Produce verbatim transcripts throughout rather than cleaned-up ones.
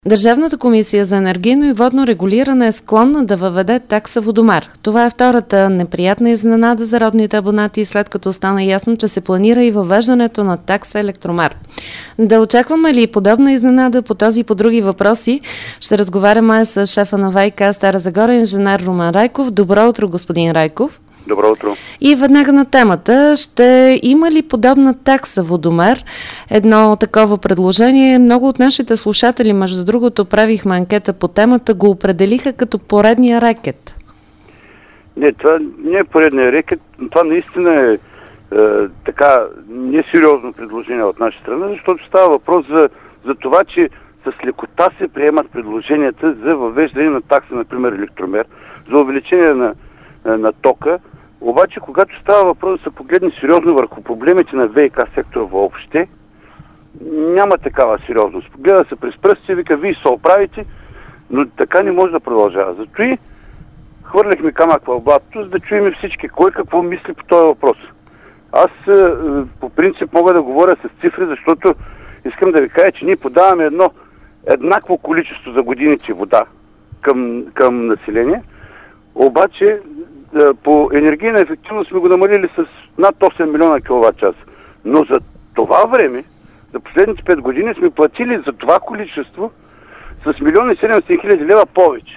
Държавната комисия за енергийно и водно регулиране е склонна да въведе такса водомер. Това е втората неприятна изненада за родните абонати, след като стана ясно, че се планира и въвеждането на такса електромер. Да очакваме ли подобна изненада по този и по други въпроси? Ще разговаряме с шефа на ВиК Стара Загора, инженер Румен Райков. Добро утро, господин Райков. Добро утро. И веднага на темата, ще има ли подобна такса водомер? Едно такова предложение. Много от нашите слушатели, между другото, правихме анкета по темата, го определиха като поредния рекет. Не, това не е поредния рекет. Това наистина е, е така несериозно предложение от наша страна, защото става въпрос за, за това, че с лекота се приемат предложенията за въвеждане на такса, например електромер, за увеличение на, на тока. Обаче, когато става въпрос да се погледне сериозно върху проблемите на ВиК сектора въобще, няма такава сериозност. Гледа се през пръстите и вика, вие се оправите, но така не може да продължава. Зато и хвърляхме камък в блатото, за да чуем всички кой какво мисли по този въпрос. Аз по принцип мога да говоря с цифри, защото искам да ви кажа, че ние подаваме едно еднакво количество за годините вода към, към население, обаче по енергийна ефективност сме го намалили с над осем милиона киловатт-час. Но за това време, за последните пет години, сме платили за това количество с милион и седемстотин хиляди лева повече.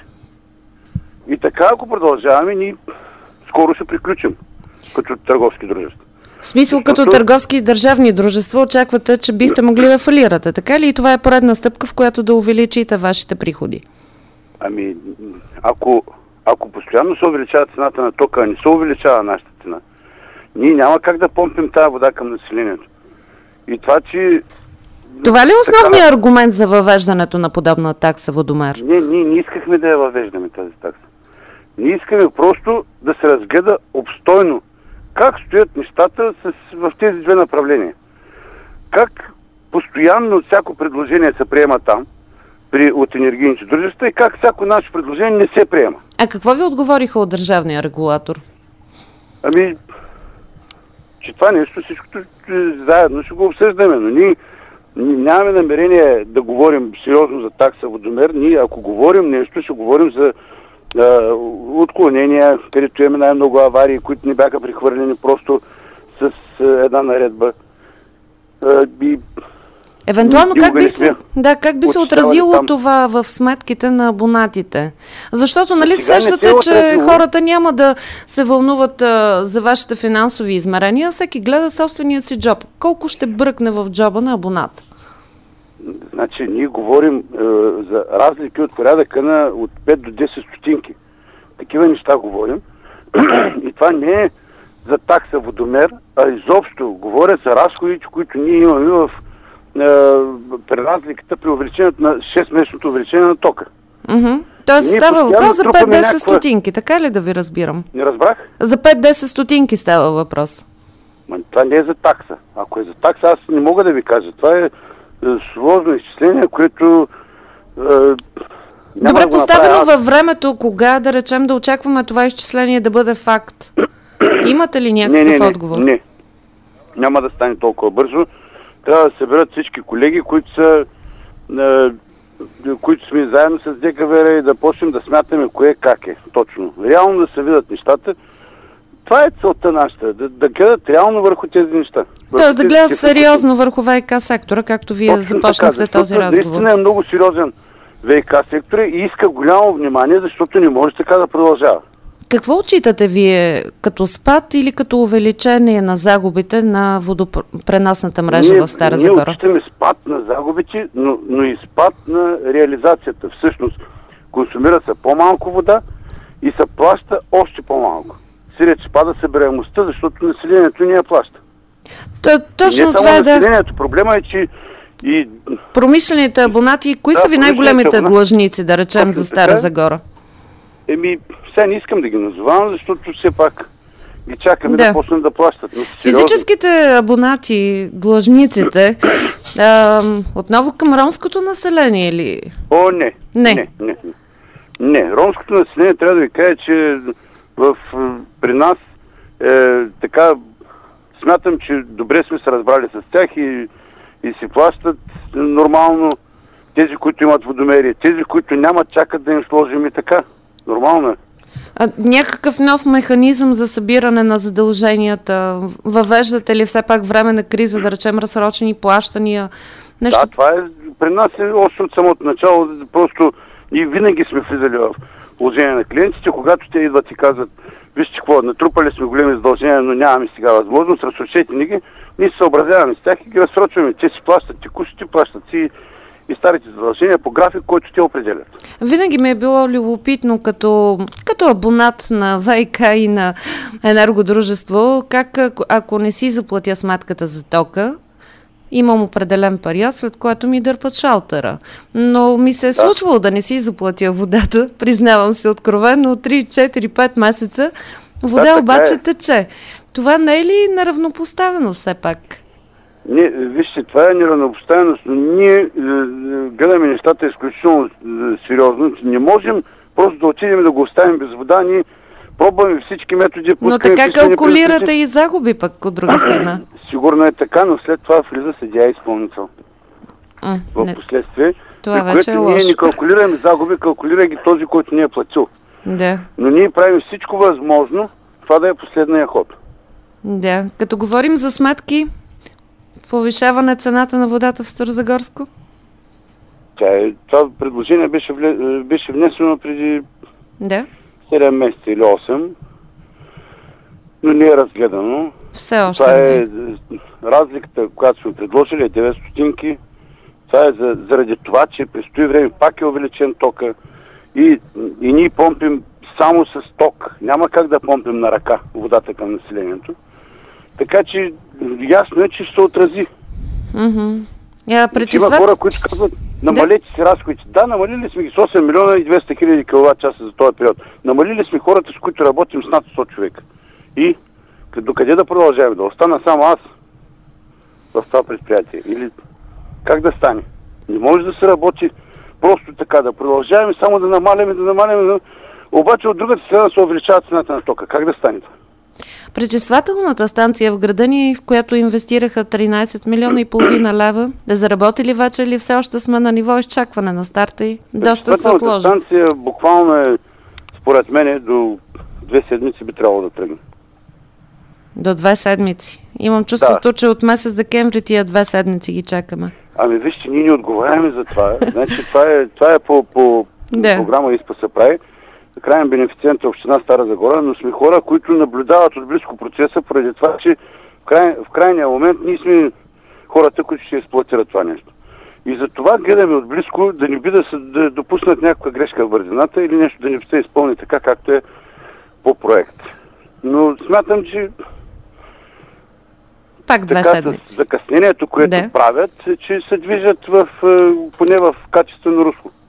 И така, ако продължаваме, ние скоро ще приключим като търговски дружества. В смисъл, като Защото... търговски и държавни дружества, очаквате, че бихте могли да фалирате, така ли? И това е поредна стъпка, в която да увеличите вашите приходи? Ами, ако... Ако постоянно се увеличава цената на тока, а не се увеличава нашата цена, ние няма как да помпим тази вода към населението. И това, че... Това ли е основният така... аргумент за въвеждането на подобна такса водомер? Не, ние не искахме да я въвеждаме тази такса. Ние искаме просто да се разгледа обстойно как стоят нещата с... в тези две направления. Как постоянно всяко предложение се приема там, При, от енергийните дружества и как всяко наше предложение не се приема. А какво ви отговориха от държавния регулатор? Ами, че това нещо всичкото заедно ще го обсъждаме, но ние, ние нямаме намерение да говорим сериозно за такса водомер. Ние, ако говорим нещо, ще говорим за а, отклонения, където имаме най-много аварии, които не бяха прехвърлени просто с а, една наредба. А, и Евентуално, как би, се, да, как би се отразило там това в сметките на абонатите? Защото, нали, сещате, че отразило. Хората няма да се вълнуват а, за вашите финансови измерения, всеки гледа собствения си джоб. Колко ще бръкне в джоба на абоната? Значи, ние говорим е, за разлики от порядъка на от пет до десет стотинки. Такива неща говорим. И това не е за такса водомер, а изобщо говоря за разходите, които ние имаме в при разликата при увеличението на шест-месечното увеличение на тока. Mm-hmm. Тоест Ние става въпрос за пет-десет някаква... стотинки, така ли да ви разбирам? Не разбрах? За пет-десет стотинки става въпрос. Ма, това не е за такса. Ако е за такса, аз не мога да ви кажа. Това е, е сложно изчисление, което е, Добре, да поставено направя. Във времето, кога, да речем, да очакваме това изчисление да бъде факт? Имате ли някакъв не, не, отговор? Не, не. Няма да стане толкова бързо. Трябва да съберат всички колеги, които са е, които сме заедно с ДКВР и да почнем да смятаме кое как е. Точно. Реално да се видят нещата. Това е целта нашата. Да, да гледат реално върху тези неща. Тоест да гледат сериозно върху ВиК сектора, както вие Точно започнахте така, този разговор. Наистина е много сериозен ВиК сектор и иска голямо внимание, защото не може така да продължава. Какво отчитате вие, като спад или като увеличение на загубите на водопреносната мрежа ние, в Стара Загора? Ние отчитаме спад на загубите, но, но и спад на реализацията. Всъщност, консумира се по-малко вода и се плаща още по-малко. Сиреч спада събираемостта, защото населението не я плаща. То, точно не това е да... населението. Проблема е, че и... Промишлените абонати, кои да, са ви най-големите абонати... длъжници, да речем, за Стара Загора? Еми, сега не искам да ги назовавам, защото все пак ги чакаме да, да почнем да плащат. Но физическите абонати, длъжниците, а, отново към ромското население или? О, не. Не. Не, не, не. не. Ромското население трябва да ви кажа, че в, при нас е, така смятам, че добре сме се разбрали с тях и, и си плащат нормално. тези, които имат водомери, тези, които нямат, чакат да им сложим и така. Нормално е. А, някакъв нов механизъм за събиране на задълженията? Въвеждате ли все пак време на криза, да речем разсрочени плащания? Нещо... Да, това е при нас е още от самото начало. Просто и винаги сме влизали в положение на клиентите, когато те идват и казват: вижте какво, натрупали сме големи задължения, но нямаме сега възможност, разсрочете ни ги, ние се съобразяваме с тях и ги разсрочваме. Те си плащат текущите, плащат си и старите задължения по график, който те определят. Винаги ми е било любопитно като, като абонат на ВиК и на енергодружество, как ако не си заплатя сметката за тока, имам определен период, след което ми дърпат шалтера. Но ми се е случвало да, да не си заплатя водата, признавам се откровено, три, четири, пет месеца, вода да, обаче е. тече. Това не е ли неравнопоставеност все пак? Не, вижте, това е неравнопоставеност, но ние е, гледаме нещата изключително е, сериозно. Не можем просто да отидем да го оставим без вода. Ние пробваме всички методи. Но така калкулирате и загуби пък от друга страна. Сигурно е така, но след това влиза съдия изпълнител. А, в последствие. Това вече е лошо. Ние не калкулираме загуби, калкулира ги този, който ни е платил. Да. Но ние правим всичко възможно това да е последния ход. Да. Като говорим за сметки, повишаване цената на водата в Старозагорско? Тя е, това предложение беше, вле, беше внесено преди да. седем месеца или осем, но не е разгледано. Все още това не е разликата, която сме предложили, е девет стотинки. Това е за, заради това, че престои време пак е увеличен тока и, и ние помпим само с ток. Няма как да помпим на ръка водата към населението. Така че ясно е, че ще се отрази. Mm-hmm. Yeah, пречислат... Има хора, които казват: намалете си разходите. Да, намалили сме ги с осем милиона и двеста хиляди киловат часа за този период. Намалили сме хората, с които работим с над сто човека. И докъде да продължаваме? Да остана само аз в това предприятие? Или как да стане? Не може да се работи просто така, да продължаваме само да намаляме, да намаляме, но... обаче от другата страна се увеличава цената на тока. Как да стане това? Пречиствателната станция в града ни, в която инвестираха тринайсет милиона и половина лева, да заработи ли вече, или все още сме на ниво изчакване на старта и доста се отложи? Пречиствателната станция буквално е, според мен, до две седмици би трябвало да тръгне. До две седмици. Имам чувството, да. че от месец декември тия две седмици ги чакаме. Ами вижте, ние не отговаряме за това. Значи това е, това е по, по да. програма ИСПА се прави. Крайен бенефициент е община Стара Загора, но сме хора, които наблюдават от близко процеса, поради това, че в, край, в крайния момент ние сме хората, които ще експлоатират това нещо. И за това гледаме от близко да не би да се да допуснат някаква грешка в бързината или нещо да не се изпълни така, както е по проект. Но смятам, че пак две така, седмици. Закъснението, което да. правят, че се движат в, поне в качествено русло.